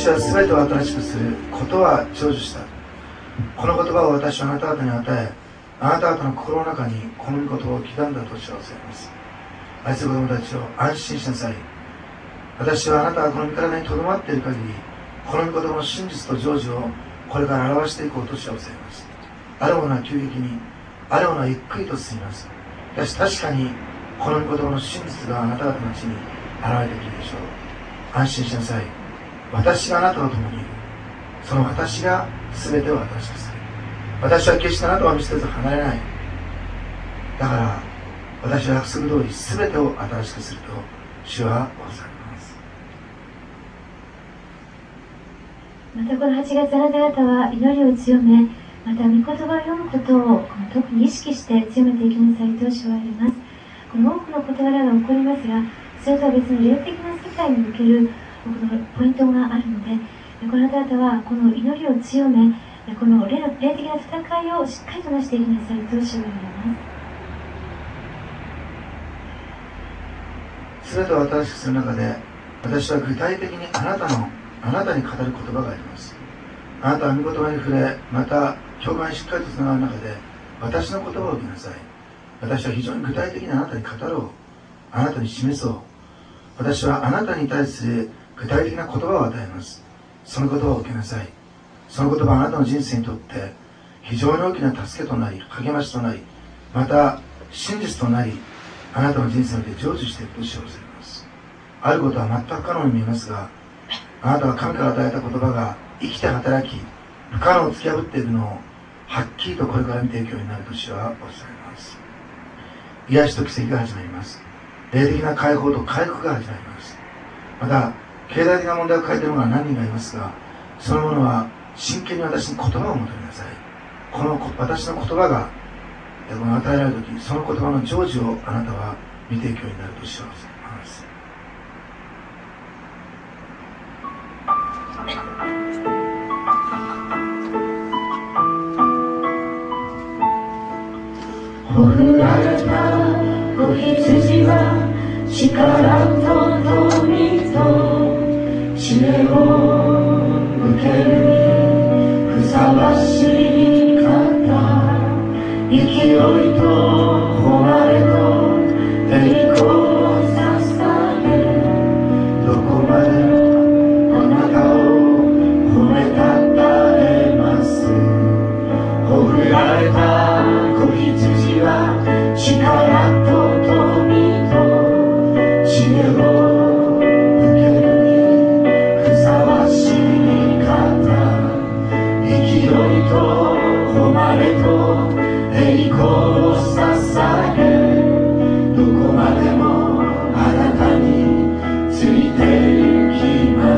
私は全てを新しくすることは成就した。この言葉を私はあなた方に与え、あなた方の心の中にこの御言葉を刻んだと知らせます。愛する子供たちを安心しなさい。私はあなたがこの御体にとどまっている限り、この御言葉の真実と成就をこれから表していこうと知らせます。あるものは急激に、あるものはゆっくりと進みます。しかし確かにこの御言葉の真実があなた方のうちに現れてくるでしょう。安心しなさい。私があなたと共にいる。その私が全てを新しくする。私は決してあなたを見捨てず離れない。だから私は約束通り全てを新しくすると主はおっしゃいます。 またこの8月、あなた方は祈りを強め、また御言葉を読むことを特に意識して強めていきなさいと主は言います。この多くの事柄が起こりますが、それとは別の霊的な世界におけるポイントがあるので、このあなた方はこの祈りを強め、この霊的な戦いをしっかりとなしていきなさいと主は言います。 すべてを新しくする中で、私は具体的にあなたに語る言葉があります。あなたは御言葉に触れ、また教会にしっかりとつながる中で、私の言葉を受けなさい。私は非常に具体的にあなたに語ろう。あなたに示そう。私はあなたに対する具体的な言葉を与えます。その言葉を受けなさい。その言葉はあなたの人生にとって非常に大きな助けとなり、励ましとなり、また真実となり、あなたの人生で成就していくと主をされます。あることは全く不可能に見えますが、あなたは神から与えた言葉が生きて働き、不可能を突き破っているのをはっきりとこれから見ていくようになると主はおっしゃいます。癒しと奇跡が始まります。霊的な解放と回復が始まります。また経済的な問題を抱えている者は何人かいますが、その者は真剣に私に言葉を求めなさい。この私の言葉が与えられるとき、その言葉の成就をあなたは見ていくようになると主はおっしゃいます。 ほふられた子羊は力と富と知恵を受けるにふさわしい方、勢いと誉れと栄光を捧げ、どこまであなたを褒めたたえます。ほふられた子羊は力と富と知恵を受けるにふさわしい方、勢いと誉れと栄光を捧げ、どこまでもあなたについて行きます。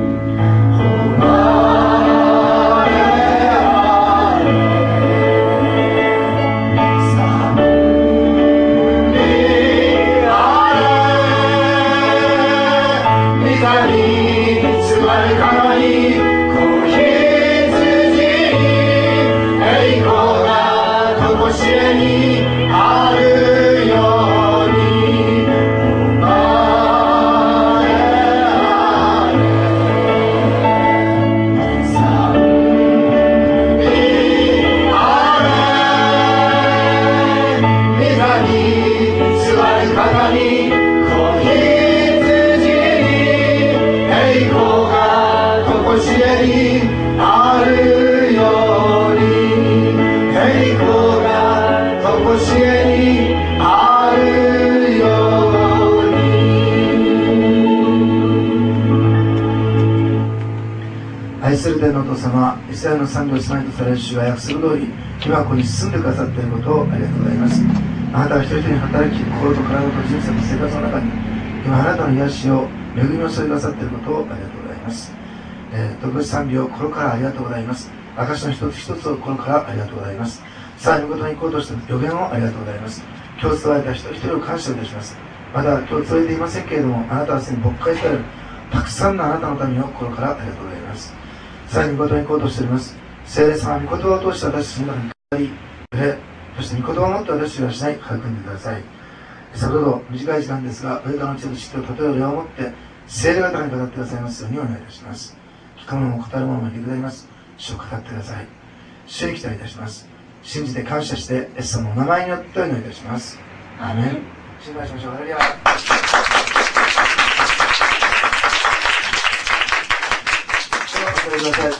愛する天のお父様、イスラエルの賛美を備えとされる主は約束通り今ここに住んでくださっていることをありがとうございます。あなたは一人一人に働き、心と体と人生と生活の中に今あなたの癒しを恵みを添えくださっていることをありがとうございます。特別賛美を心からありがとうございます。証の一つ一つを心からありがとうございます。さあ、御事に行こうとした予言をありがとうございます。今日伝えた一人一人を感謝いたします。まだ今日伝えていませんけれども、あなたはすでに牧会されるたくさんのあなたの民を心からありがとうございます。さあ、御事に行こうとしております。聖霊様、御言葉を通して私たちの中に語り触れ、そして御言葉を持って私たちはしない育んでください。先ほど短い時間ですが、上からの知恵と知ってを例える例をもって聖霊方に語ってくださいますようにお願いいたします。 聞く者も語る者もいてくださいます。主を語ってください。主に期待いたします。信じて感謝してイエス様のお名前によってお祈りいたします。アーメン。心配しましょう。ハレルヤ。お願いします。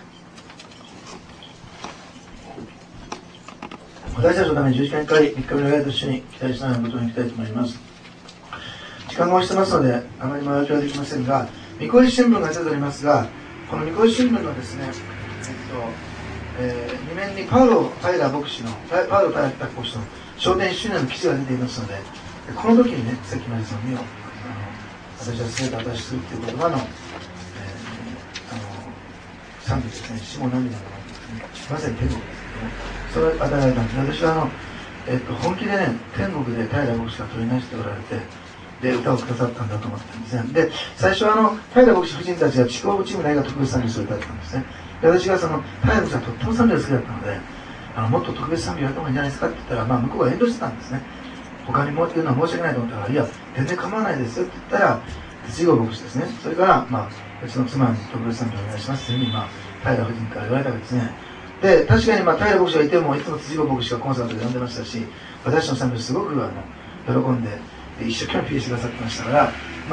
私たちのために十字架にかかり、3日目の礼と一緒に期待しながらことに行きたいと思います。時間が押してますので、あまり前置きはできませんが、御子石新聞が出ておりますが、この御子石新聞のですね、2面にパウロ・タイラ牧師の、パウロ・タイラ牧師の昇天1周年の記事が出ていますので、この時にね、さっきのですね、私は全て私するという言葉の、賛美ですね、死も涙のですね、まさに天国ですけども、それを与えられたんです。私は本気でね、天国で平牧師が取りなしておられて、で、歌をくださったんだと思ってるんですね。で、最初は平牧師夫人たちが地方チームの映画特別賛美を歌ったんですね。で、私が平牧師がとっても賛美が好きだったので、もっと特別賛美やった方がいいんじゃないですかって言ったら、向こうが遠慮してたんですね。他にもう言うのは申し訳ないと思ったから、いや、全然構わないですよって言ったら、哲彦牧師ですね。それから、うちの妻に特別賛美お願いしますというふうに、平夫人から言われたわけですね。で、確かに平牧師がいても、いつも哲彦牧師がコンサートで呼んでましたし、私の賛美をすごく喜んで、一生懸命ピーしてくださってましたから、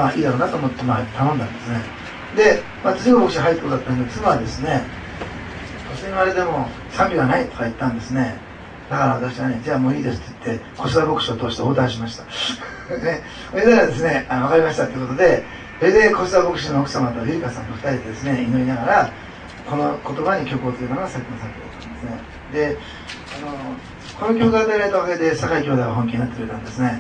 いいだろうなと思って、頼んだんですね。で、哲彦牧師入ってことだったんで、妻はですね、突然言われても、賛美がないとか言ったんですね。だから私はね、じゃあもういいですって言って、小須田牧師を通して横断しました。ね、それではですね、わかりましたということで、それで小須田牧師の奥様とゆりかさんと二人でですね、祈りながら、この言葉に曲をつけたのがさっきの作業だったんですね。で、この曲が与えられたおかげで、酒井兄弟は本気になってくれたんですね。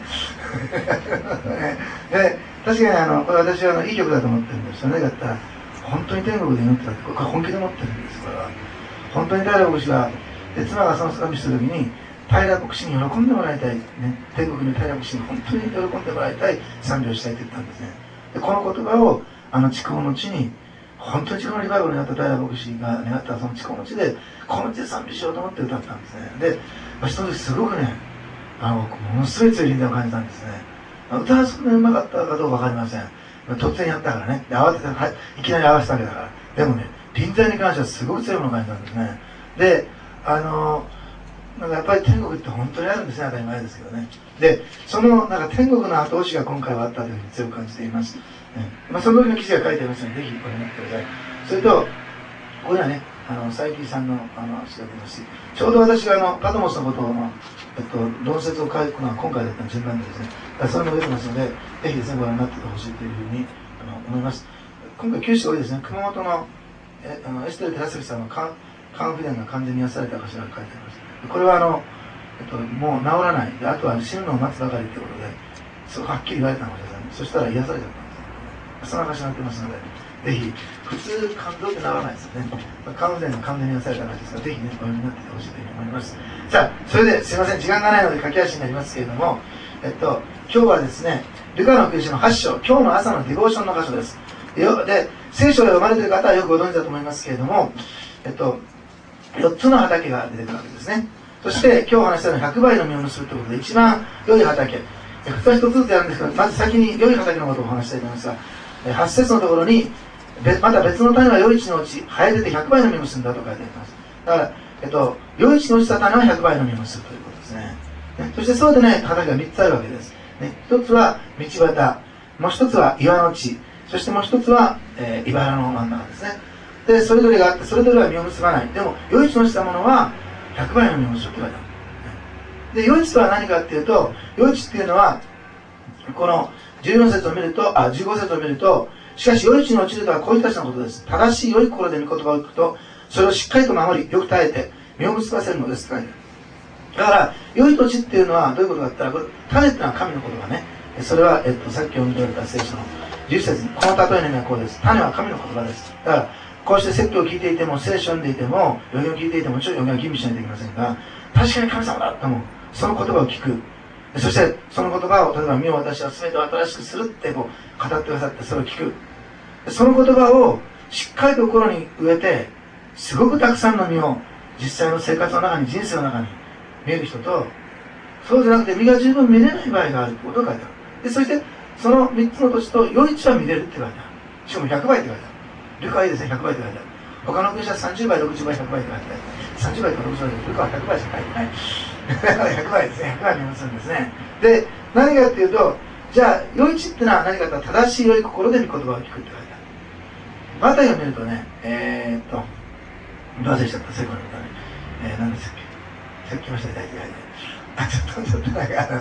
で、確かにこれ私はいい曲だと思ってるんですよね。だったら、本当に天国で祈ってたって、これ本気で思ってるんです、これは。本当に平牧師が、で妻がその賛美するときに、平牧師に喜んでもらいたい、ね、天国の平牧師に本当に喜んでもらいたい賛美をしたいと言ったんですね。で、この言葉を、筑豊の地に、本当に筑豊のリバイバルになった平牧師が願ったその筑豊の地で、この地で賛美しようと思って歌ったんですね。で、その時すごくね、ものすごい強い臨在を感じたんですね。歌はそんなにうまかったかどうかわかりません。突然やったからね。で、慌てて、いきなり合わせたわけだから。でもね、臨在に関してはすごく強いものを感じたんですね。で、やっぱり天国って本当にあるんですね。当たり前ですけどね。で、その天国の後押しが今回はあったというふうに強く感じています。その時の記事が書いてありますので、ぜひご覧になってください。それと、ここにはね、佐伯さんの詩が出ますし、ちょうど私がパトモスのことを論説を書くのは今回だったの順番でですね、それも出てますので、ぜひですね、ご覧になってほしいというふうに思います。今回、九州が多いですね、熊本のエステル寺崎さんの肝不全が完全に癒された箇所が書いてあります。これはもう治らないで、あとは死ぬのを待つばかりということで、すごくはっきり言われたのですね。そしたら癒されちゃったんです。そんな箇所になってますので、ぜひ、普通肝臓って治らないですよね。肝不全が完全に癒された箇所ですから、ぜひね、ご覧になってほしいというふうに思います。さあ、それですいません、時間がないので駆け足になりますけれども、今日はですね、ルカの福音書の8章、今日の朝のディボーションの箇所です。で、聖書で読まれている方はよくご存知だと思いますけれども、4つの畑が出てくるわけですね。そして今日お話したように100倍の実を結ぶということで、一番良い畑。2つ1つずつやるんですけど、まず先に良い畑のことをお話したいと思いますが、8節のところに、また別の種は良い地のうち、生え出て100倍の実を結んだと書いてあります。だから、良い地の落ちた種は100倍の実を結ぶということですね。そしてそうでない畑が3つあるわけです。1つは道端、もう1つは岩の地、そしてもう1つは、茨の真ん中ですね。で、それぞれがあって、それぞれは実を結ばない。でも、良い地の落ちたものは、100倍の実を結ぶと書いてある。で、良い地とは何かっていうと、良い地っていうのは、この14節を見ると、15節を見ると、しかし良い地に落ちるとはこういう人たちのことです。正しい良い心で御言葉を聞くと、それをしっかりと守り、よく耐えて、実を結ばせるのですと書いてある。だから、良い土地っていうのはどういうことかって言ったら、種っていうのは神の言葉ね。それは、さっき読み取られた聖書の11節に、この例えの意味はこうです。種は神の言葉です。だから、こうして説教を聞いていても、聖書を読んでいても、予言を聞いていても、ちょっと予言は吟味しないといけませんが、確かに神様だと思う。その言葉を聞く。そして、その言葉を、例えば、身を私は全てを新しくするって語ってくださって、それを聞く。その言葉をしっかりと心に植えて、すごくたくさんの実を実際の生活の中に、人生の中に見える人と、そうじゃなくて実が十分見れない場合があるってことが書いてある。で、そして、その3つの土地と良い地は見れるって書いてある。しかも100倍って書いてある。 ルカはいいですね、100倍って書いてある。他の国は30倍、60倍、100倍って書いてある。30倍とか60倍で、ルカは100倍しか書いてない。だから100倍ですね、100倍見ますんですね。で、何かっていうと、じゃあ、余市ってのは何かというと、正しい良い心で御言葉を聞くって書いてある。マタイを見るとね、忘れちゃった、最後のことね。何でしたっけ？さっき来ましたね、大体。ちょっとなんか、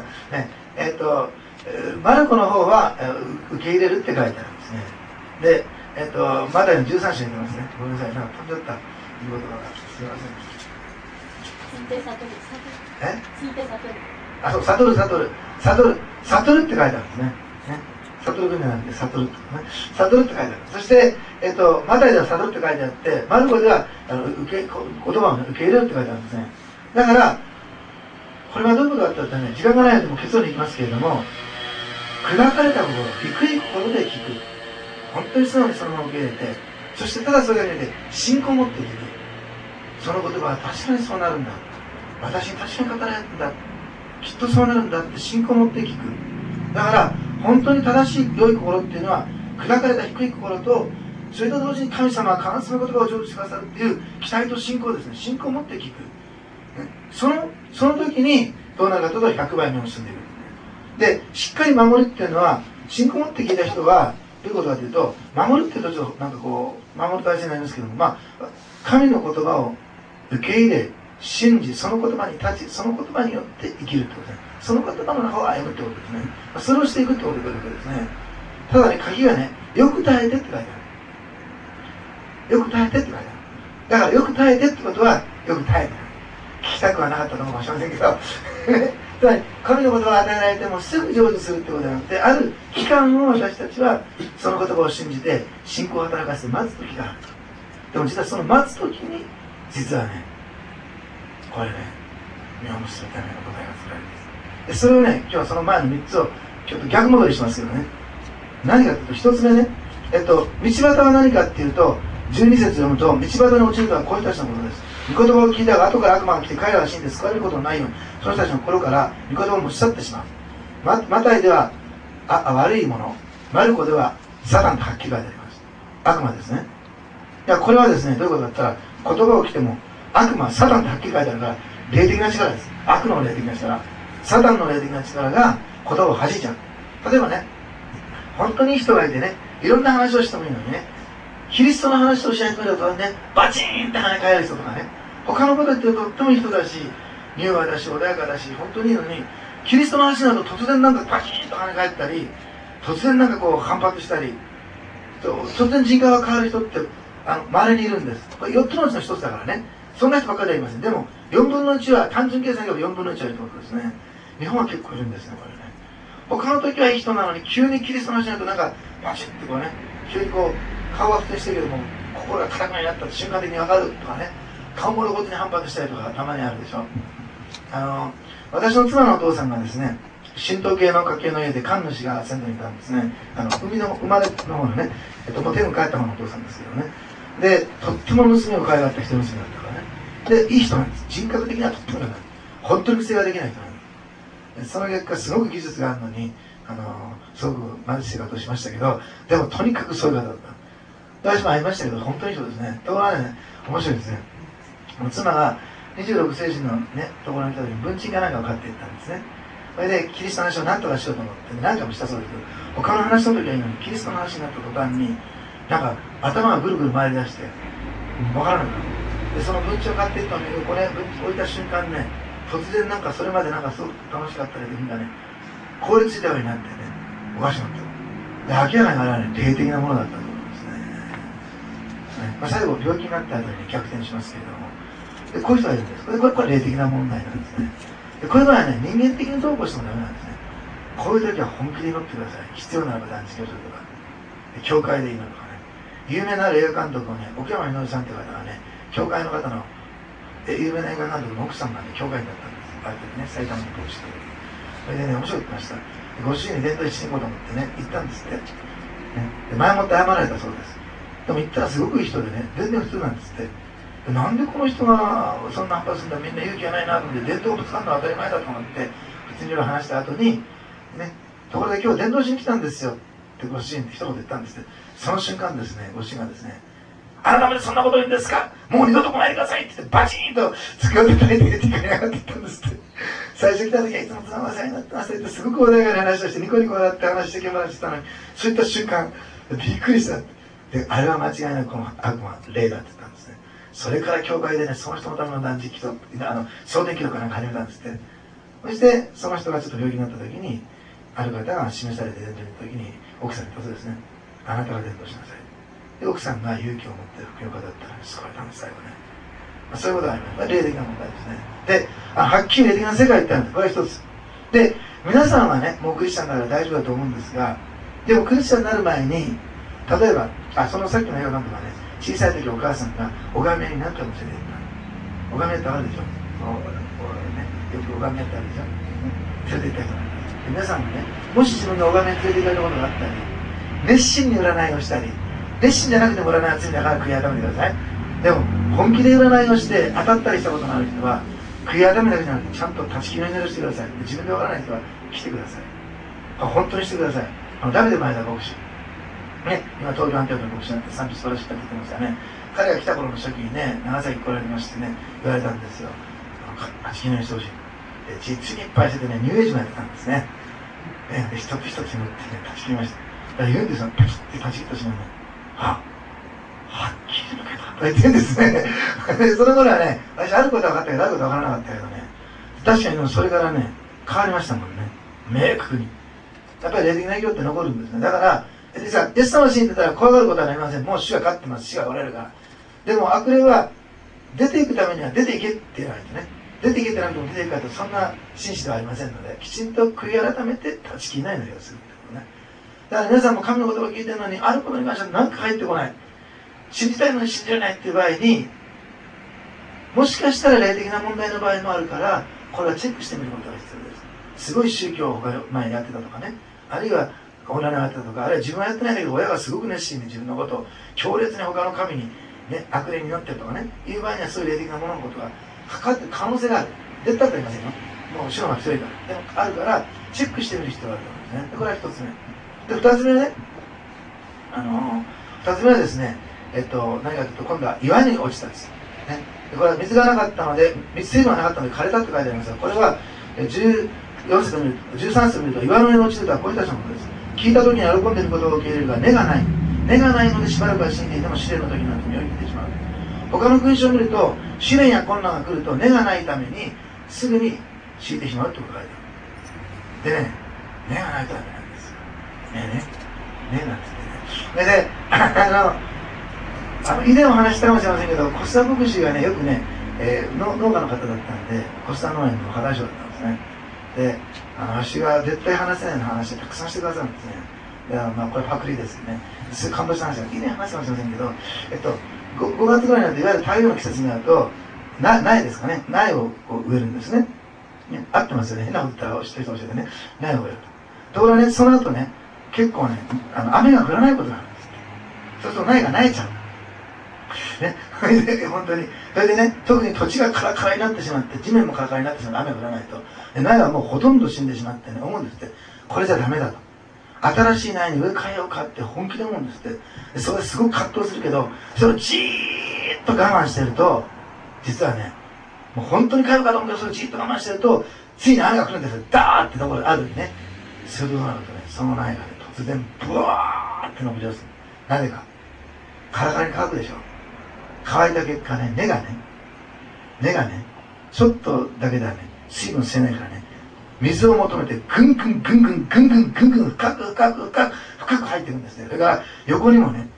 マルコの方は、受け入れるって書いてあるんですね。で、マタイの13章に出ますね。ごめんなさい、なんか飛んじゃった、いう言葉が。すいません。 ついて悟る。ついて悟る。 あ、そう、悟るって書いてあるんですね。悟る組なんで、悟るってね。悟るって書いてある。そして、マタイでは悟るって書いてあって、マルコでは、言葉を、ね、受け入れるって書いてあるんですね。だから、これはどういうことかって言ったらね、時間がないのでも結論に行きますけれども、砕かれた心、低い心で聞く。本当に素直にそのまま受け入れて、そしてただそれだけで信仰を持って聞く。その言葉は確かにそうなるんだ。私に確かに語られるんだ。きっとそうなるんだって信仰を持って聞く。だから、本当に正しい良い心っていうのは、砕かれた低い心と、それと同時に神様は必ずその言葉を成就してくださるっていう期待と信仰ですね。信仰を持って聞く。その時に、どうなるかというと100倍目を進んでいく。で、しっかり守るっていうのは、信仰を持って聞いた人は、どういうことかというと、守るっていうとちょっとなんかこう、守る体制になりますけども、まあ、神の言葉を受け入れ、信じ、その言葉に立ち、その言葉によって生きるってことですね。その言葉の中を歩むってことですね。それをしていくってことですね。ただね、鍵はね、よく耐えてって書いてある。よく耐えてって書いてある。だからよく耐えてってことは、よく耐えてる。聞きたくはなかったのかもしれませんけど、つまり、神の言葉を与えられてもすぐ成就するってことではなくて、ある期間を私たちは、その言葉を信じて、信仰を働かせて待つ時がある。でも実はその待つ時に、実はね、これね、実を結ぶための答えが作られるんです。で、それをね、今日はその前の3つを、ちょっと逆戻りしますけどね。何かというと、1つ目ね、道端は何かっていうと、12節読むと、道端に陥るとはこういう人たちのことです。御言葉を聞いたが後から悪魔が来て彼らが死んで救われることのないように、その人たちの心から御言葉を持ち去ってしまう。マタイでは悪いもの、マルコではサタンとはっきり書いてあります。悪魔ですね。いや、これはですね、どういうことだったら、言葉を聞いても悪魔、サタンとはっきり書いてあるから、霊的な力です。悪の霊的な力。サタンの霊的な力が言葉を弾いちゃう。例えばね、本当にいい人がいてね、いろんな話をしてもいいのにね、キリストの話をし始めるとね、バチーンって跳ね返る人とかね、他のこと言ってるととってもいい人だし、柔和だし、穏やかだし、本当にいいのに、キリストの話になると突然なんかバチーンと跳ね返ったり、突然なんかこう反発したり、突然人格が変わる人って稀にいるんです。これ4つのうちの1つだからね、そんな人ばっかりはいません。でも、4分の1は、単純計算で4分の1はいるってことですね。日本は結構いるんですね、これね。他の時はいい人なのに、急にキリストの話になるとなんか、バチッてこうね、急にこう、顔は普通にしてるけども、心が固くなったって瞬間的に分かるとかね、顔も露骨に反発したりとかたまにあるでしょ。私の妻のお父さんがですね、神道系の家系の家で神主が先祖にいたんですね。海の生まれの方のね、もう天に帰った方のお父さんですけどね。で、とっても娘を可愛がった人娘だったからね。で、いい人なんです。人格的にはとっても良い。本当に癖ができない人なんです。その結果、すごく技術があるのに、すごく貧しい生活をしましたけど、でもとにかくそういう方だった。私も会いましたけど、本当にそうですね。ところがね、面白いですね。妻が26世紀のね、ところに来た時に文鎮かなんかを買っていったんですね。それで、キリストの話を何とかしようと思って、何回もしたそうですけど、他の話の時はいいのに、キリストの話になった途端に、なんか頭がぐるぐる回り出して、わからなくなる。で、その文鎮を買っていったんだけど、これ、文鎮置いた瞬間ね、突然なんかそれまでなんかすごく楽しかったりでみんなね、凍りついたようになってね、おかしくなった。で、明らかにあれはね、霊的なものだったと思うんですね。最後、病気になった後に、ね、逆転しますけれども、でこういう人がいるんです。これ霊的な問題なんですね。でこういうのはね、人間的にどうこうしてもダメなんですね。こういう時は本気で祈ってください。必要ならば断食をするとか、教会で祈るとかね。有名な映画監督のね、奥山稔さんという方がね、教会の方の、有名な映画監督の奥さんがね、教会員だったんです。ある時ね、埼玉に通して。それでね、面白く言ってました。ご主人に伝道しに行こうと思ってね、行ったんですって。ね、で前もって謝られたそうです。でも行ったらすごくいい人でね、全然普通なんですって。なんでこの人がそんな反発するんだ、みんな勇気がないなと思って、伝道をぶつかるのは当たり前だと思って、普通にいろいろ話した後に、ね、ところで今日伝道しに来たんですよってご主人って一言言ったんですって、その瞬間ですね、ご主人がですね、 改めてそんなこと言うんですか、もう二度と来ないでくださいって言ってバチーンと机を叩いて出てくれ上がっていったんですって。最初来た時はいつもお世話になってますって言って、すごく穏やかな話をしてニコニコ笑って話してけ話してたのに、そういった瞬間びっくりした。で、あれは間違いなくこの悪魔霊だって言ったんですね。それから教会でね、その人のための断食と蒼天記録なんか始めたんですって。そしてその人がちょっと病気になった時に、ある方が示されて出てる時に奥さんに言ったそうですね。あなたが伝道しなさい。で、奥さんが勇気を持って福音を語ったら救われたんです、最後ね。そういうことがあります。霊的な問題ですね。で、はっきり霊的な世界ってあるんです。これは一つ。で、皆さんはね、もうクリスチャンだから大丈夫だと思うんですが、でもクリスチャンになる前に、例えば、そのさっきの映画監督はね、小さい時お母さんが拝みになったかもしれない。拝みってあるでしょ。よく拝みってあるでしょ。連れて行った人なんです。皆さんもね、もし自分が拝みに連れて行かれたことがあったり、熱心に占いをしたり、熱心じゃなくても占いは罪だから悔い改めてください。でも本気で占いをして当たったりしたことのある人は悔い改めだけじゃなくてちゃんと断ち切りの祈りをしてください。自分でわからない人は来てください。本当にしてください。ダビデ前田牧師ね、今東京アンティオコの牧師になって賛美素晴らしいって言ってましたね。彼が来た頃の初期にね、長崎来られましてね、言われたんですよ。断ち切りの祈りしてほしい。実にいっぱいしててね、ニューエイジもやってたんですね。で、一つ一つ祈ってね、断ち切りました。だから言うんですよ、パキッて断ち切った瞬間に、はっきり抜けたと言ってるんですね。その頃はね、私あることは分かったけど、あることは分からなかったけどね、確かにでもそれからね、変わりましたもんね。明確に。やっぱり霊的な影響って残るんですね。だから、実はイエス様を信じてたら怖がることはありません。もう主が勝ってます。主がおられるから。でも悪霊は出ていくためには出ていけって言われてね。出ていけってなくても出ていくかとそんな紳士ではありませんので、きちんと悔い改めて断ち切りないのをするってことね。だから皆さんも神の言葉を聞いてるのに、あることに関しては何か入ってこない。信じたいのに信じれないっていう場合に、もしかしたら霊的な問題の場合もあるから、これはチェックしてみることが必要です。すごい宗教を前にやってたとかね、あるいは女のやってたとか、あるいは自分はやってないんだけど親がすごく熱心に自分のことを強烈に他の神に、ね、悪霊になってるとかね、いう場合にはそういう霊的なもののことがかかってる可能性がある。絶対ありませんよ。もう主のが強いから。でもあるから、チェックしてみる必要があると思うんですね。でこれは一つ目。で、二つ目ね、二つ目はですね、何かというと、今度は岩に落ちたんです。ね、でこれは水がなかったので、水分がなかったので枯れたって書いてありますが、これは14節を見ると、13節を見ると、岩の上に落ちてたこういった人のことです。聞いた時に喜んでいることを受け入れるが、根がない。根がないのでしばらくは死んでいても試練の時になって身を引いてしまう。他の勲章を見ると、試練や困難が来ると根がないために、すぐに敷いてしまうってことが書いてある。でね、根がないとダメなんですよ。根なんですってね。で、以前お話したかもしれませんけど、コスタ牧師がね、よくね、農家の方だったんで、コスタ農園の課題長だったんですね。で、私が絶対話せない話をたくさんしてくださるんですね。で、これパクリですよね。すごい感動した話が、以前話したかもしれませんけど、5月ぐらいになって、いわゆる太陽の季節になると、苗ですかね、苗を植えるんですね。合ってますよね。変なこと言ったら知ってる人教えてね、苗を植えると。ところがね、その後ね、結構ね、雨が降らないことがあるんです。そうすると苗が苗えちゃう。ね、本当に。それでね、特に土地がカラカラになってしまって、地面もカラカラになってしまって、雨が降らないと。苗はもうほとんど死んでしまってね、思うんですって。これじゃダメだと。新しい苗に植え替えようかって本気で思うんですって。それすごく葛藤するけど、それをじーっと我慢してると、実はね、もう本当に変えようかと思うけど、それをじーっと我慢してると、ついに雨が来るんですよ。ダーってところがあるんでね。それでどうなるとね、その苗がね、突然、ブワーって伸び出す。なぜか。カラカラに乾くでしょ。乾いた結果ね、根がね、ちょっとだけではね、水分吸えないからね、水を求めてぐんぐん深く入っていくんですね。それから横にもね、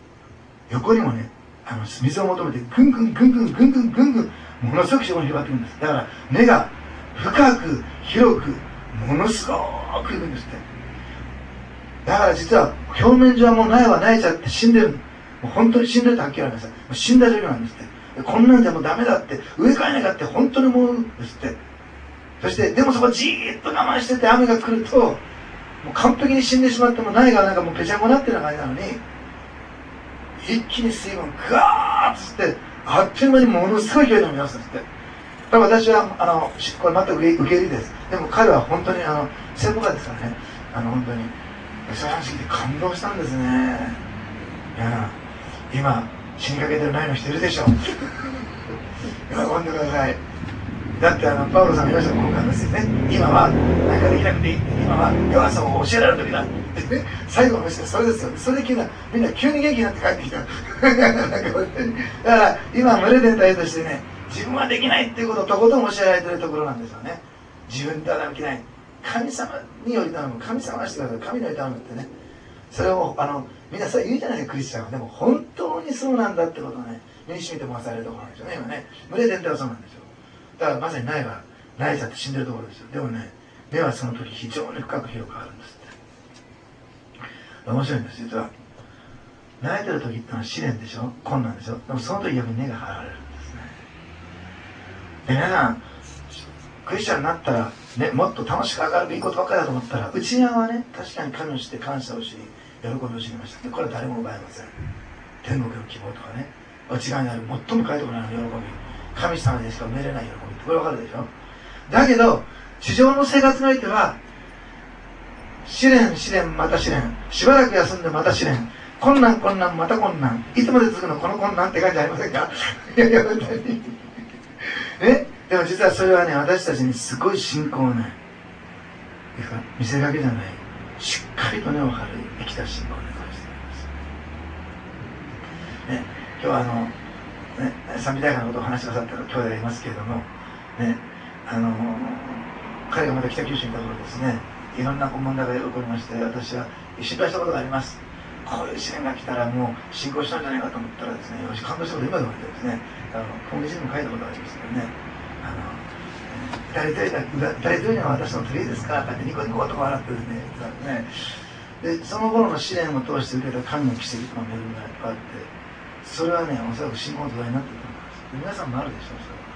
水を求めてぐんぐんものすごく横に広がっていくんです。だから根が深く広くものすごくいくんですって。だから実は表面上はもう苗は苗ちゃって死んでる。もう本当に死んでるってはっきり言われました。もう死んだ状況なんですって。こんなんじゃもうダメだって、植え替えなきゃって本当に思うんですって。そして、でもそこじーっと我慢してて雨が来ると、もう完璧に死んでしまっても苗がなんかもうぺちゃんこになってるような感じなのに、一気に水分ガーッと吸って、あっという間にものすごい勢いで飲み出すんですって。だから私は、これ全く受け入れです。でも彼は本当に専門家ですからね。本当に。そういう話聞いて感動したんですね。今死にかけてるないの人いるでしょ。喜んでください。だってパウロさんが言いました交換ですよね。今は何かできなくていい。今は弱さを教えられる時だってね。最後のメッセージそれですよ。それでみんな急に元気になって帰ってきた。だから今群れ全体としてね、自分はできないっていうことをとことん教えられてるところなんですよね。自分ではできない。神様により頼む。神様はしてください。神により頼むってね。それをみんなそう言うじゃないですか、クリスチャンは。でも本当にそうなんだってことをね、身に染みて回されるところなんですよね、今ね。群れ全体はそうなんですよ。だからまさに苗が苗ちゃって死んでるところですよ。でもね、根はその時非常に深く広くあるんですって。面白いんです。実は苗えてる時ってのは試練でしょ、困難でしょ。でもその時逆に根が張られるんですね。で皆さんクリスチャンになったら、ね、もっと楽しく明るくいいことばっかりだと思ったら、内側はね、確かに神を知って感謝を知り喜びを知りました。でこれは誰も奪えません。天国の希望とかね、内側にある最も深いところにある喜び、神様でしか埋めれない喜びってこれわかるでしょ。だけど地上の生活においては試練試練また試練、しばらく休んでまた試練、困難困難また困難、いつまで続くのこの困難って感じありませんか。いやいや本当にね。でも実はそれはね、私たちにすごい信仰をね、見せかけじゃない、しっかりと根を張る生きた信仰をね、感じています。ね、今日は賛美大会のことを話しなさった兄弟がいますけれども、ね、彼がまた北九州にいた頃ですね、いろんな問題が起こりまして、私は心配したことがあります。こういう試練が来たらもう進行したんじゃないかと思ったらですね、私感動したこと今でもあってですね、コンビニにも書いたことがありますけどね、誰というのは私の取り柄ですからってニコニコと笑ってですね、でその頃の試練を通して受けた神の奇跡との恵みがいっぱいあって、それはね、おそらく信仰の土台になっていると思います。皆さんもあるでしょう。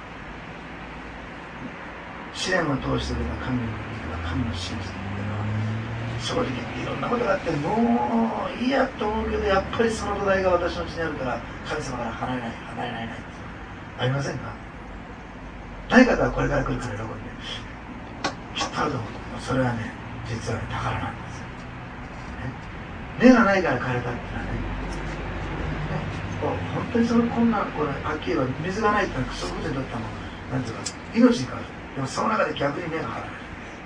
それは試練を通して受けた神の恵みとか神の真実っていうのは、正直いろんなことがあってもういいやと思うけど、やっぱりその土台が私のうちにあるから神様から離れられないありませんか。ない方はこれから来るから喜んできっとあると思う。それはね、実はね、宝なんですよ、ね、根がないから枯れたっていうのはね、本当にその困難、これはっきり言えば水がないっていうのは植物にとってもなんていうか命に変わる。でもその中で逆に根が張られる。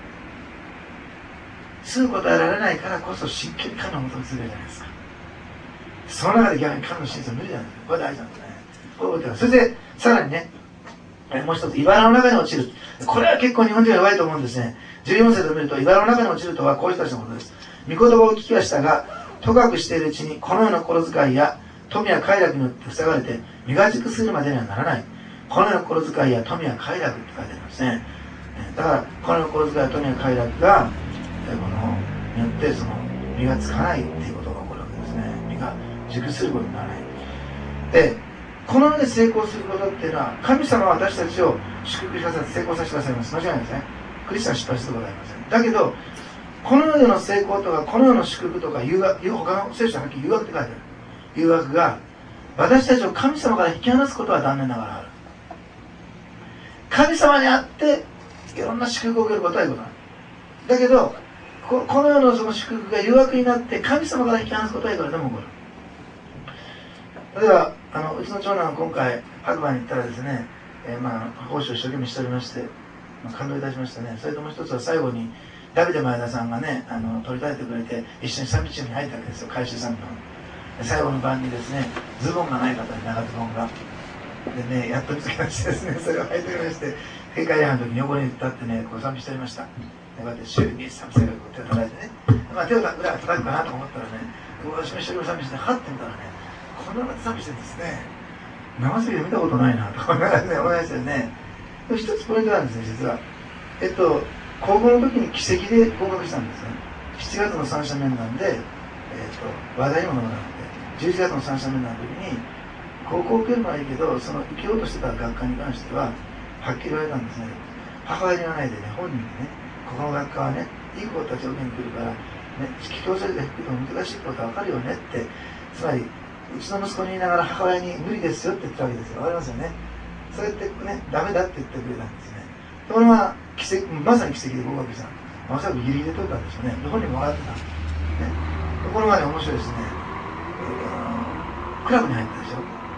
すぐ答えられないからこそ真剣に神を求め続けるじゃないですか。その中で逆に神の真実は無理じゃないですか。これ大事なんですね。こういうことが、そしてさらにね、もう一つ、茨の中に落ちる。これは結構日本人は弱いと思うんですね。14節を見ると、茨の中に落ちるとはこういう人たちのことです。御言葉を聞きはしたが、とかくしているうちにこのような心遣いや富や快楽によって塞がれて身が熟するまでにはならない。このような心遣いや富や快楽って書いてありますね。だからこのような心遣いや富や快楽がによってその身がつかないっていうことが起こるわけですね。身が熟することにならない。で、この世で成功することっていうのは、神様は私たちを祝福しなさって成功させてくださいます。間違いないですね。クリスチャン失敗することはありません。だけどこの世での成功とかこの世の祝福とか誘惑、他の聖書ははっきり誘惑って書いてある。誘惑が私たちを神様から引き離すことは残念ながらある。神様にあっていろんな祝福を受けることはいいことなんだけど、この世のその祝福が誘惑になって神様から引き離すことはいくらでも起こる。例えばうちの長男は今回白馬に行ったらですね、奉仕を一生懸命しておりまして、感動いたしましたね。それともう一つは最後にダビデ前田さんがね取り立ててくれて一緒に賛美チームに入ったわけですよ。改修賛美の最後の晩にですね、ズボンがない方に長ズボンがでね、やっと見つけましてですね、それを履いてくれまして、警戒違反の時に横に立ってね、こう賛美しておりました。こうやって週に賛美生活を手を叩いてね、手を叩くかなと思ったらね、私も一生懸命賛美してはってみたらね、こんな賛美してるんですね。生席で見たことないなと思いながらね、思いましたよね。一つポイントなんですね、実は。高校の時に奇跡で合格したんですね。7月の三者面談で、話題にもならなくて、11月の三者面談の時に、高校を受けるのはいいけど、その受けようとしてた学科に関しては、はっきり言われたんですね。母親に言わないでね、本人にね、ここの学科はね、いい子たちを受けに来るから、ね、強制で引くの難しいことは分かるよねって、つまり、うちの息子に言いながら母親に無理ですよって言ったわけですよ。わかりますよね。そうやってね、ダメだって言ってくれたんですね。これは奇跡、まさに奇跡で合格した。おそらくギリギリで取ったんでしょうね。本人も分かってたんですね。ところがね、面白いですね。クラブに入ったでしょ。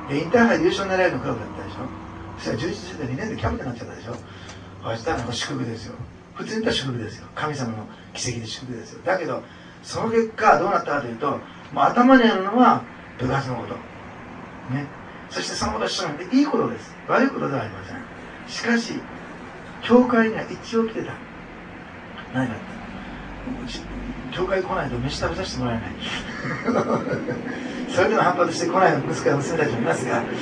インターハイで優勝狙えるのクラブだったでしょ。そしたら11時で2年でキャプテンになっちゃったでしょ。そしたら祝福ですよ。普通に言ったら祝福ですよ。神様の奇跡で祝福ですよ。だけどその結果どうなったかというと、もう頭にあるのは部活のことね。そしてそのことをしないでいいことです。悪いことではありません。しかし教会には一応来てた。何かって教会来ないと飯食べさせてもらえないそれでも反発して来ない息子や娘たちもいますがね、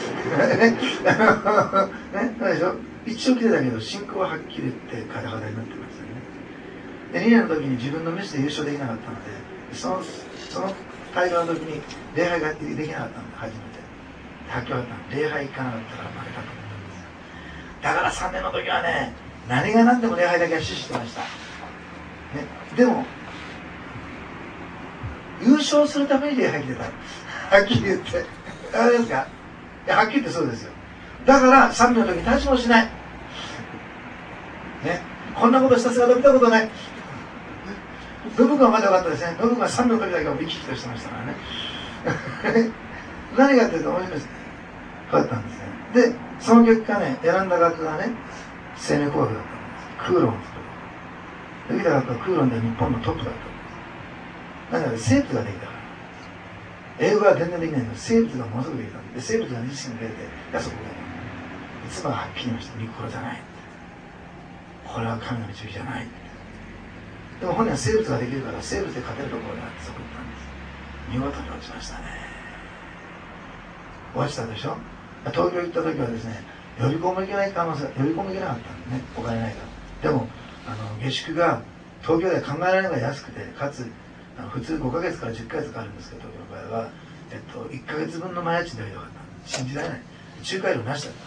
何でしょ。一応来てたけど信仰ははっきり言ってカタカタになってましたね。で2年の時に自分の飯で優勝できなかったので、その大会の時に礼拝ができなかったので、初めて発表があったので、礼拝行かなかったから負けたと思ったんですよ。だから3年の時はね、何が何でも礼拝だけは死してました、ね、でも優勝するために礼拝来てた。はっきり言ってあれですか。いや、はっきり言ってそうですよ。だから3年の時に立ちもしない、ね、こんなことした姿見たことない。ノブ君はまだ良かったですね。ノブ君は3年の時だけは生き生きとしてましたからね何がっていうと面白いですね。こうだったんですね。でその結果ね、選んだ学がね、生命工学だったんです。クーロンできた学はクーロンで日本のトップだったんです。なので生物ができたから。英語は全然できないので生物がものすごくできたんで、生物が自身が出て、そこで妻がはっきり言いました。御心じゃない。これは神の導きじゃない。でも本人は生物ができるから生物で勝てるところだってそこ言ったんです。見事に落ちましたね。落ちたでしょ。東京行った時はですね、予備校も行けない可能性、予備校も行けなかったんでね、お金ないから。でも下宿が東京では考えられないぐらい安くて、かつ普通5ヶ月から10ヶ月かかるんですけど、東京の場合は、1ヶ月分の前家賃だけでよかった。信じられない。仲介料なしだった。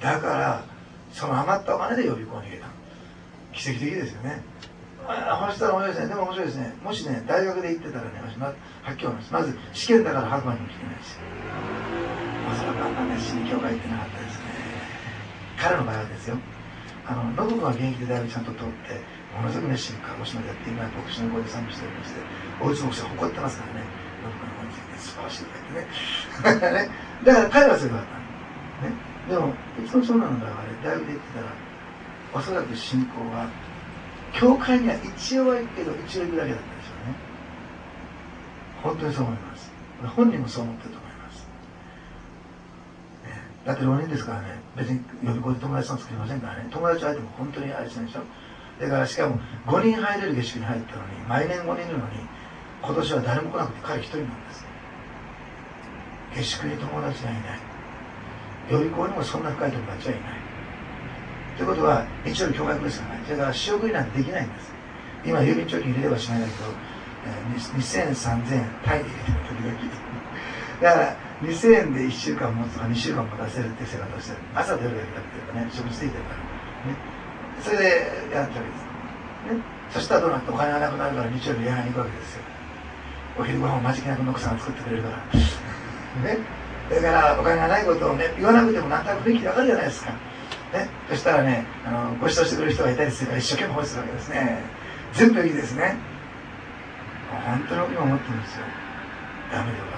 だからその余ったお金で予備校に行けた。奇跡的ですよね。そしたら面白いですね。でも面白いですね。もしね、大学で行ってたらね、はっきり思います。まず試験だから白馬にも来てないし、まさかあんな熱心に教会行ってなかったですね。彼の場合はですよ。ノブ君は現役で大学ちゃんと通って、ものすごく熱心に鹿児島でやって、今牧師の声で賛美しておりまして、おうちの牧師は誇ってますからね。ノブ君の声について素晴らしいとか言ってね。だから彼はそういうことだったね。でもうちの長男の場合はね、大学で行ってたら、おそらく信仰は教会には一応は行くけど一応行くだけだったでしょうね。本当にそう思います。本人もそう思ってると思います、ね、だって浪人ですからね、別に予備校で友達さん作りませんからね。友達相手も本当にあれしないでしょ。だからしかも5人入れる下宿に入ったのに、毎年5人いるのに、今年は誰も来なくて彼一人なんです。下宿に友達がいない。予備校にもそんな深い友達はいない。ということは日曜日教会ですからね。それから仕送りなんてできないんです。今郵便貯金入れればしないんだけど、2000円3000円タイで入れてる時々だから2000円で1週間持つとか2週間持たせるって生活をしてる。朝と夜だけ食べてるからね、食事ついてるからね。それでやってるわけです、ね、そしたらどうなってお金がなくなるから日曜日礼拝に行くわけですよ。お昼ご飯をマジキナ君の奥さんが作ってくれるからね。だからお金がないことをね、言わなくてもなんとなく雰囲気わかるじゃないですかね。そしたらね、ご馳走してくれる人がいたりするから一生懸命奉仕するわけですね。全部いいですね。本当に今思ってるんですよ。ダメでよか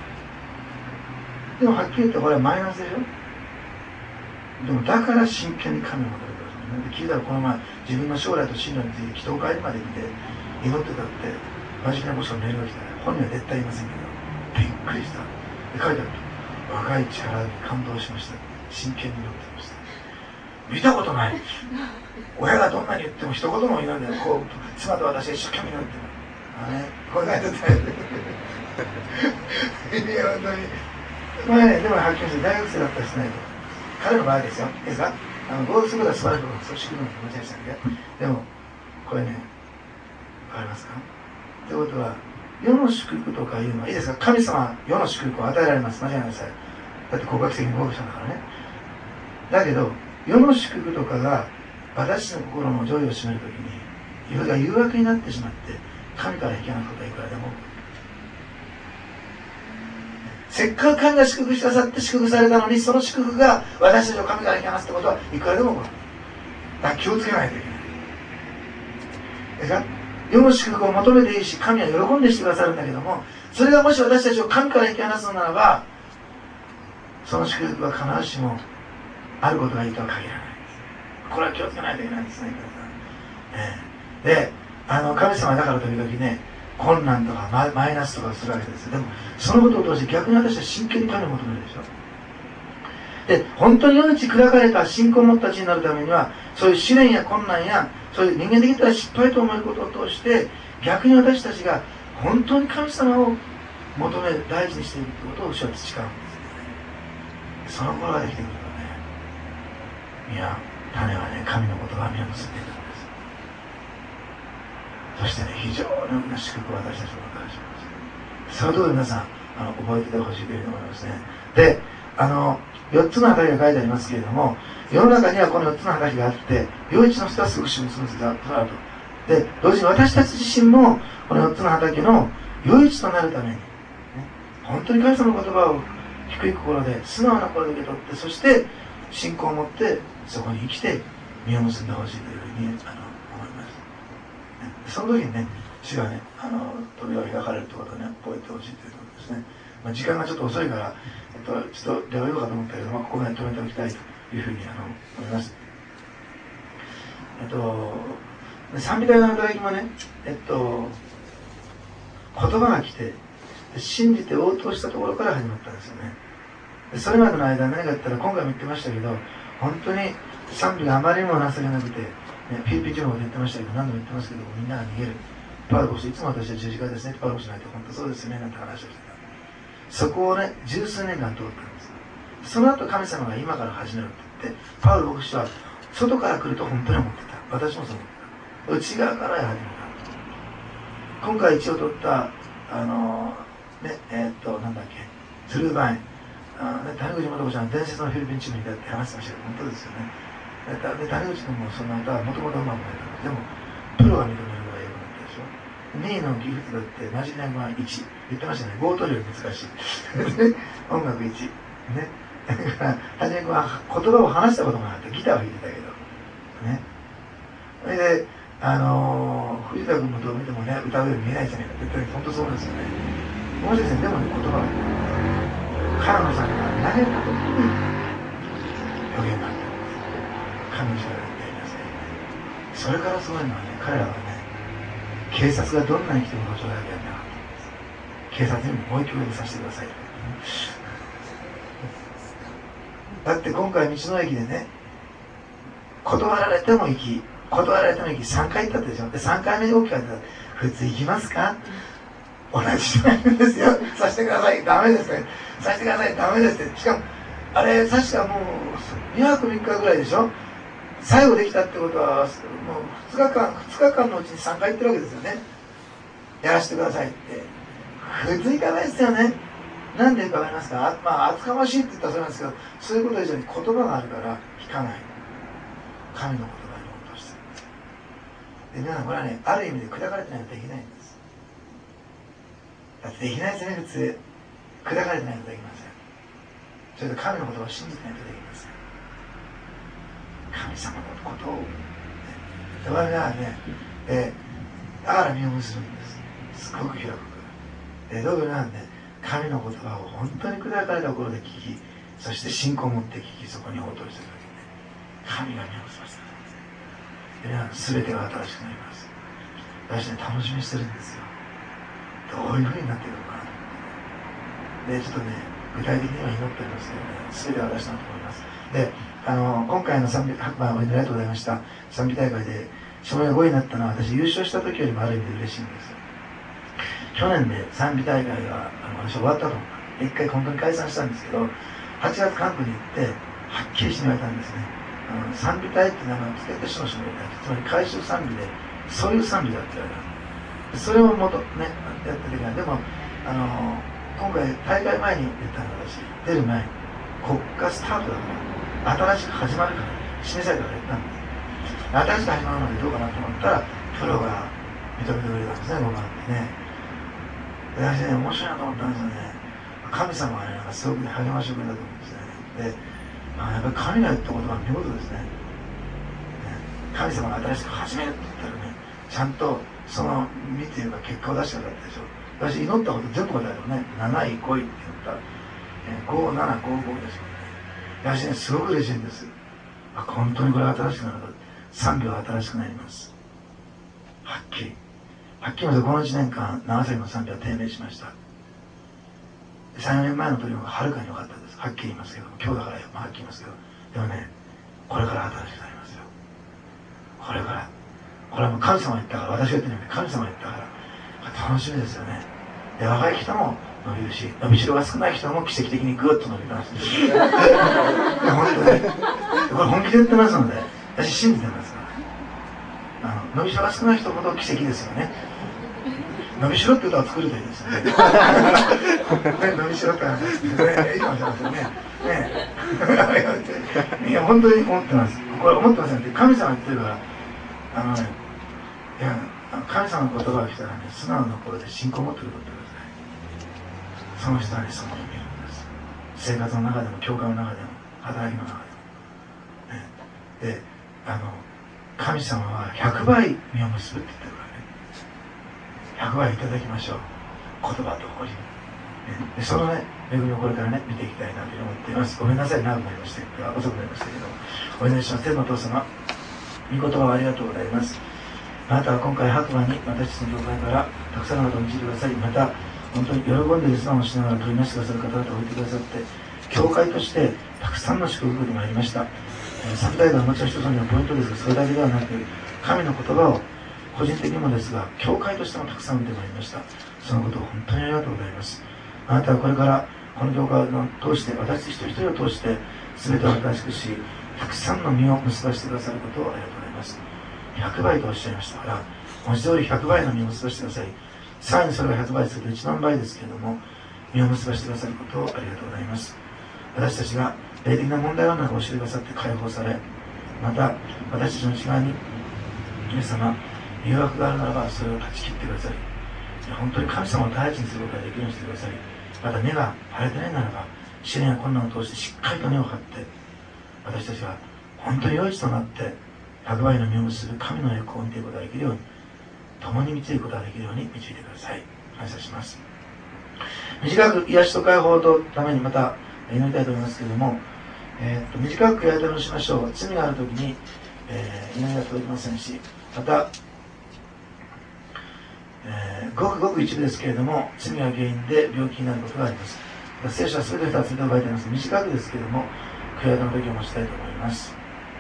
った。でもはっきり言ってこれはマイナスでしょ。でもだから真剣に神を求めてくださいね。聞いたらこの前自分の将来と進路について祈祷会まで来て祈ってたってマジックな牧師のメールが来たら、本人は絶対言いませんけど、びっくりした。で書いてあると、若い力に感動しました。真剣に祈ってました。見たことない。親がどんなに言っても一言も言わないで、こう妻と私は一生懸命祈ってる。これ書いてあったよ。いや本当に。まあね、でもはっきりして大学生だったりしないと。彼の場合ですよ。いいですか？合格することは素晴らしいこと、そうしてくるのも間違いしたんで。でもこれね、わかりますか？ということは、世の祝福とかいうのは、いいですか？神様は世の祝福を与えられます。間違いないですよ。だって告白的に合格したんだからね。だけど、世の祝福とかが私の心の上位を占めるときに、それが誘惑になってしまって、神から引き離すことはいくらでも。せっかく神が祝福してくださって祝福されたのに、その祝福が私たちを神から引き離すってことはいくらでも起こる。だから気をつけないといけない。ですか？世の祝福を求めていいし、神は喜んでしてくださるんだけども、それがもし私たちを神から引き離すのならば、 その祝福は必ずしもあることがいいとは限らないです。これは気をつけないといけないんですね、で、神様だから時々ね、困難とかマイナスとかするわけですよ。でもそのことを通して逆に私は真剣に神を求めるでしょ。で、本当に命砕かれた信仰を持った地になるためには、そういう試練や困難やそういう人間的な失敗と思えることを通して、逆に私たちが本当に神様を求める、大事にしているということを主は培うんですよね。その頃ができてくるとね、種はね、神の言葉を実を結んでいくんです。そしてね、非常に大きな祝福を私たちももたらします。そのとおり皆さん覚えててほしいというふうに思いますね。で、4つの畑が書いてありますけれども、世の中にはこの4つの畑があって、唯一の人はすぐ主に結ぶとなると。で、同時に私たち自身もこの4つの畑の唯一となるために、ね、本当に神様の言葉を低い心で素直な心で受け取って、そして信仰を持ってそこに生きて実を結んでほしいというふうに思います。その時にね、主がね、扉を開かれるということをね、覚えてほしいということですね。時間がちょっと遅いから、ちょっと出ようかと思ったけど、ここまで止めておきたいというふうに思います。賛美隊の働きもね、言葉が来て、信じて応答したところから始まったんですよね。でそれまでの間何か言ったら、今回も言ってましたけど、本当に賛美があまりにも情けなくて、フィリピン人のこと言ってましたけど、何度も言ってますけど、みんなが逃げる。パウロこそいつも私は十字架ですねってパウロしないと、本当そうですよねなんて話をしてた。そこをね、十数年間通ったんです。その後神様が今から始めるって言って、パウロ牧師は外から来ると本当に思ってた。私もそう思ってた。内側から始めた。今回一応取った、なんだっけ、ズルーバイン、谷口元子ちゃん、伝説のフィリピンチームにいたって話してましたけど、本当ですよね。で谷口君もそんな歌はもともとうまくないから、でも、プロが認めるぐらい良くなったでしょ。2位のギフトだってマジックナンバー1言ってましたね。強盗より難しい音楽1ね。だからはじめ君は言葉を話したことがあってギターを弾いてたけどね。それで藤田君のどう見てもね、歌うように見えないじゃないかって言ったら本当そうですよね。もしですね、でもね、言葉が彼女さんが投げた時に予言があったんです。神の力がやりなさい。それからすごいのはね、彼らはね、警察がどんなに来ても路上だけやってなかったんです。警察にももう一曲にさせてくださいと、だって今回道の駅でね、断られても行き3回行ったでしょ。で3回目に大きかったら普通行きますか？同じじゃないんですよ。させてください、ダメですね。させてください、ダメですって。しかもあれ確かもう2泊3日ぐらいでしょ。最後できたってことはもう2日間のうちに3回行ってるわけですよね。やらせてくださいって普通行かないですよね。なんでかわかりますか？厚かましいって言ったらそうなんですけど、そういうこと以上に言葉があるから聞かない。神の言葉に応答してる。で皆さん、これはね、ある意味で砕かれてないとできないんです。だってできないですね、普通。砕かれてないとできません。それで神の言葉を信じてないとできません。神様のことを、我々はね、だから実を結ぶんです。すごく広く。どういうなんで、神の言葉を本当に砕かれた心で聞き、そして信仰を持って聞き、そこに応答しているわけで、神が実を結ばせてください。全てが新しくなります。私ね、楽しみにしてるんですよ。どういうふうになっていくのかなと思って。で、ちょっとね、具体的には祈っておりますけどね、全ては私だと思います。で、今回の賛美、ありがとうございました。賛美大会で、少年が5位になったのは、私優勝した時よりもある意味で嬉しいんですよ。去年で賛美大会が私終わったと思った。一回本当に解散したんですけど、8月韓国に行ってはっきりして言われたんですね。賛美隊って名前を付けてしまいたい。つまり回収賛美で、そういう賛美だって言われた。それをね、やってるから、でも今回大会前に言ったの私、出る前に国家スタートだから新しく始まるから示されたから言ったんです。新しく始まるのでどうかなと思ったらプロが認めてくれたんですね、僕はね。私ね、面白いなと思ったんですよね。神様がね、なんかすごく、ね、励ましてくれたと思うんですね。で、やっぱり神が言ったことは見事ですね。神様が新しく始めるって言ったらね、ちゃんとその身というか結果を出してくれたでしょ。私祈ったこと全部答えたのね。7位、5位って言ったら、 5755ですよね。私ね、すごく嬉しいんです。本当にこれ新しくなると、3秒新しくなります。はっきり言いますと、この1年間、長崎の賛美は低迷しました。3、4年前の時の方がはるかに良かったです。はっきり言いますけど、今日だからはっきり言いますけど、でもね、これから新しくなりますよ。これはもう神様が言ったから、私が言ってるんじゃなくて神様が言ったから、楽しみですよね。で、若い人も伸びるし、伸びしろが少ない人も奇跡的にグッと伸びます。いや、本当に。これ本気で言ってますので、私信じてますから。伸びしろが少ない人ほど奇跡ですよね。伸びしろって歌を作るといいですよね。伸びしろって話ですね。いいかもしれませんね。いや、本当に思ってます。これ思ってませんって、神様言ってるから、いや、神様の言葉が来たらね、素直な心で信仰を持ってることください。その人はね、そのように見るんです。生活の中でも、教会の中でも、働きの中でも。で、神様は100倍実を結ぶって言ってるからね。100倍いただきましょう。言葉と誇り。でそのね、恵みをこれからね、見ていきたいなと思っています。ごめんなさい、長くなりましたけど、遅くなりましたけど、お願いします。天のお父様、御言葉をありがとうございます。あなたは今回白馬に私たちの教会からたくさんの方を導いてください。また、本当に喜んでリスナーをしながら取りなしてくださる方々を置いてくださって、教会としてたくさんの祝福でもありました。サブタイトルのもちろん一つのポイントですが、それだけではなく、神の言葉を個人的にもですが、教会としてもたくさん見てまいりました。そのことを本当にありがとうございます。あなたはこれからこの教会を通して、私一人一人を通して、全てを新しくし、たくさんの実を結ばしてくださることをありがとうございます。100倍とおっしゃいましたから、文字通り100倍の実を結ばしてください。さらにそれが100倍すると1万倍ですけれども、実を結ばしてくださることをありがとうございます。私たちが霊的な問題をなく教えてくださって解放され、また私たちの内側に皆様誘惑があるならばそれを断ち切ってください。本当に神様を第一にすることができるようにしてください。また根が腫れてないならば試練や困難を通してしっかりと根を張って、私たちが本当に良い人となって100倍の実を結ぶ神の栄光を見ていくことができるように、共に導くことができるように導いてください。感謝します。短く癒しと解放のためにまた祈りたいと思いますけれども、短くやりたいをしましょう。罪があるときに、祈りが届きませんし、また、ごくごく一部ですけれども、罪が原因で病気になることがあります。聖書は全て2つで覚えています。短くですけれども、悔い改めの時を持ちたいと思います。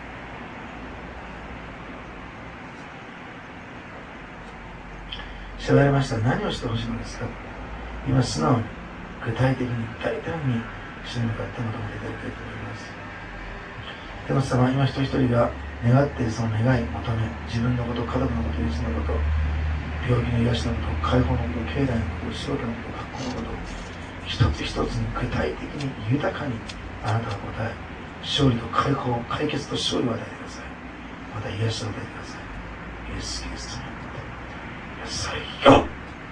調べました。何をしてほしいのですか。今素直に、具体的に、大胆に主に向かって求めていただきたいと思います。天の様、今一人一人が願っているその願い、求め、自分のこと、家族のこと、友人のこと、病気の癒しのこと、解放のこと、経済のこと、仕事のこと、学校のこと、一つ一つに具体的に豊かにあなたが答え、勝利と解放、解決と勝利を与えてください。また癒しを与えてください。イエス・キリストによって、さいよ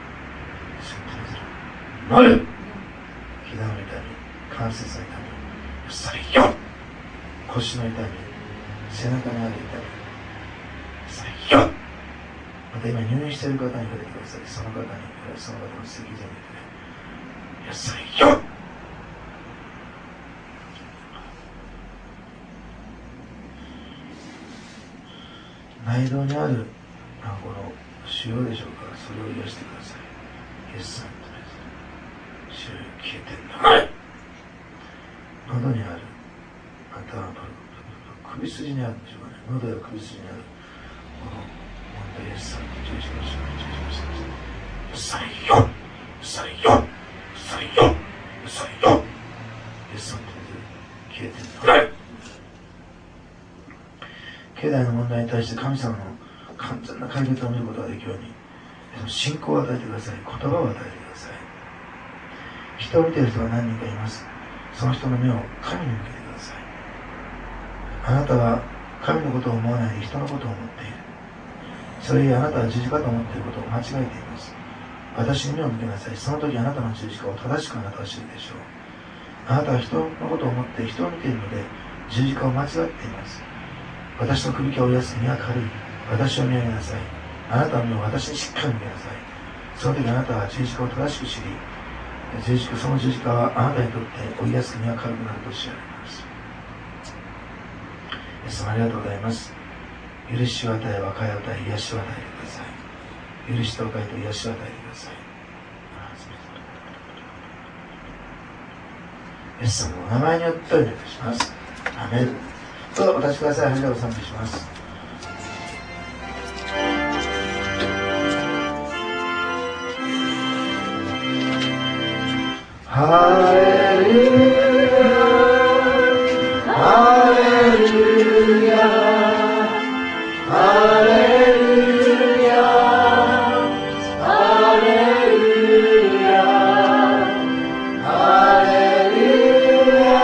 なる膝の痛み、関節の痛み、さいよ腰の痛み、背中にある痛み、さいよまた今入院している方に触れてください。その方に触れ、その方の脊髄に触れ、さいよ内臓にあるこの腫瘍でしょうか、それを癒してください。イエス様のためです。腫瘍消えてんだ。喉にある、または首筋にあるんでしょうかね。喉や首筋にあるこの問題、イエス様の十字架の主に十字架しました。さいよさいよさいよさいよイエス様のためで消えてんだ。経済の問題に対して神様の完全な解決を見ることができるように、信仰を与えてください。言葉を与えてください。人を見ている人が何人かいます。その人の目を神に向けてください。あなたは神のことを思わないで人のことを思っている。それゆえあなたは十字架と思っていることを間違えています。私に目を向けなさい。その時あなたの十字架を正しくあなたは知るでしょう。あなたは人のことを思って人を見ているので十字架を間違っています。私の首輝を癒す身は軽い。私を見上げなさい。あなたの目を私にしっかり向けなさい。その時あなたは十字架を正しく知り、 十字架、その十字架はあなたにとって追いやすくには軽くなると知られます。イエス様ありがとうございます。許しを与え、和解を与え、癒しを与えてください。許しと和解と癒しを与えてください。イエス様のお名前によってお願いいたします。アメン。どうぞお立ちください。ではお賛美します。ハレルヤ、ハレルヤ、ハレルヤ、ハレルヤ、ハレルヤ、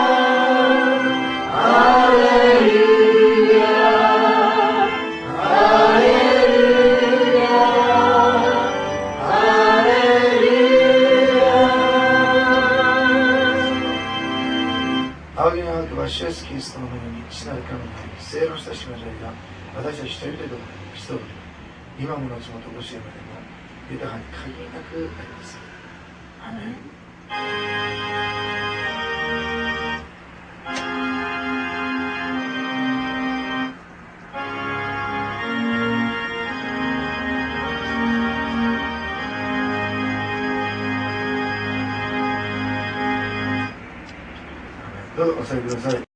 ハレルヤ、ハレルヤ、ハレルヤ。仰ぎのあるは主イエスキリストの名に父なる神の聖霊の親しみの霊が私たち一人一人と人々今も後もとこしえまでも豊かに限りなくあります。アメン。どうぞお座りください。